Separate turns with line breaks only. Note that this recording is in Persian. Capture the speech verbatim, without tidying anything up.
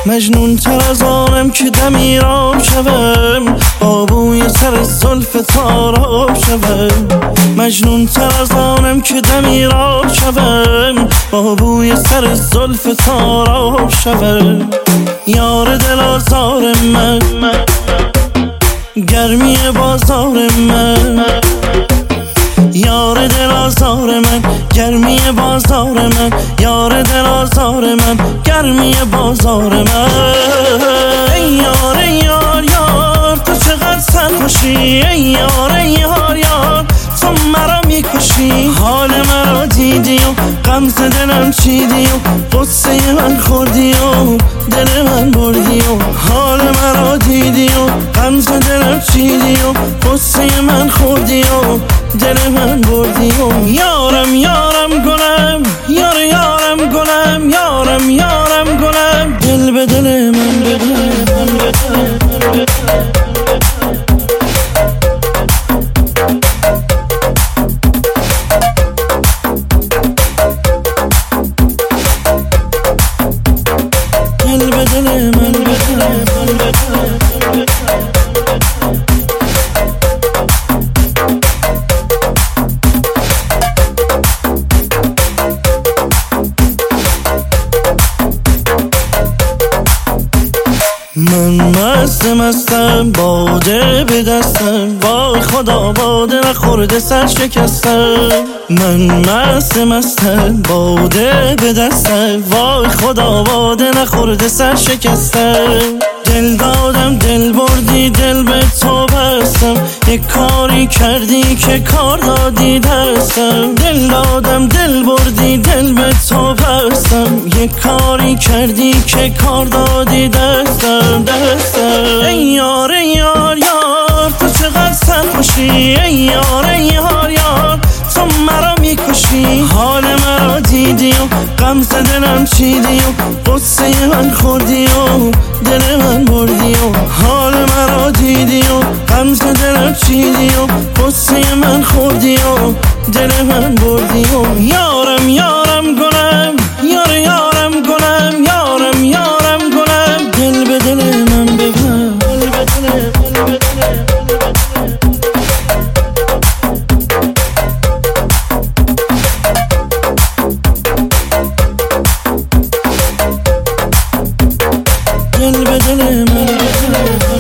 مجنون تر از آنم که دمیراب شوم، با بوی سر زلف تاراب شوم. مجنون تر از آنم که دمیراب شوم، با بوی سر زلف تاراب شوم. یار دل آزار من، گرمی بازار من. یار دل آزار من، گرمی بازار من. یار دل آزار من، گرمی بازار من. ای یار ای یار یار تو چقدر سرخوشی. ای یار ای یار یار تو مرا میکشی. حال مرا دیدی و غمز دلم چیدی و قصه من خوردی و دل من بردی و حال مرا دیدی و غمز دلم چیدی و قصه من خوردی و دل من بردی و یارم یارم گلم، یار یارم گلم، یارم یارم گلم. دل به دل من بده، من بده، من بده. دل به دل من بده، من بده. من مست مستم، باده به دستم، وای خدا باده نخورده سر شکستم. من مست مستم، باده به دستم، وای خدا باده نخورده سر شکستم. دل دادم دل بردی دل به تو بستم، یک کاری کردی که کار دادی دستم. دل دادم دل بردی دل به تو بستم، یک کاری کردی که کار دادی دستم دستم. ای یار ای یار یار تو چقدر سرخوشی. ای یار ای یار یار تو مرا میکشی. حال مرا دیدی و غمز دلم چیدی و قصه من خوردی و دل من بردی و حال مرا دیدی و غمز دلم چیدی و قصه من خوردی و دل من بردی و یارم یارم گلم، یار یارم گلم، یارم یارم گلم. دل به دل من ببر، دل به دل من بده. دل به دل من بده.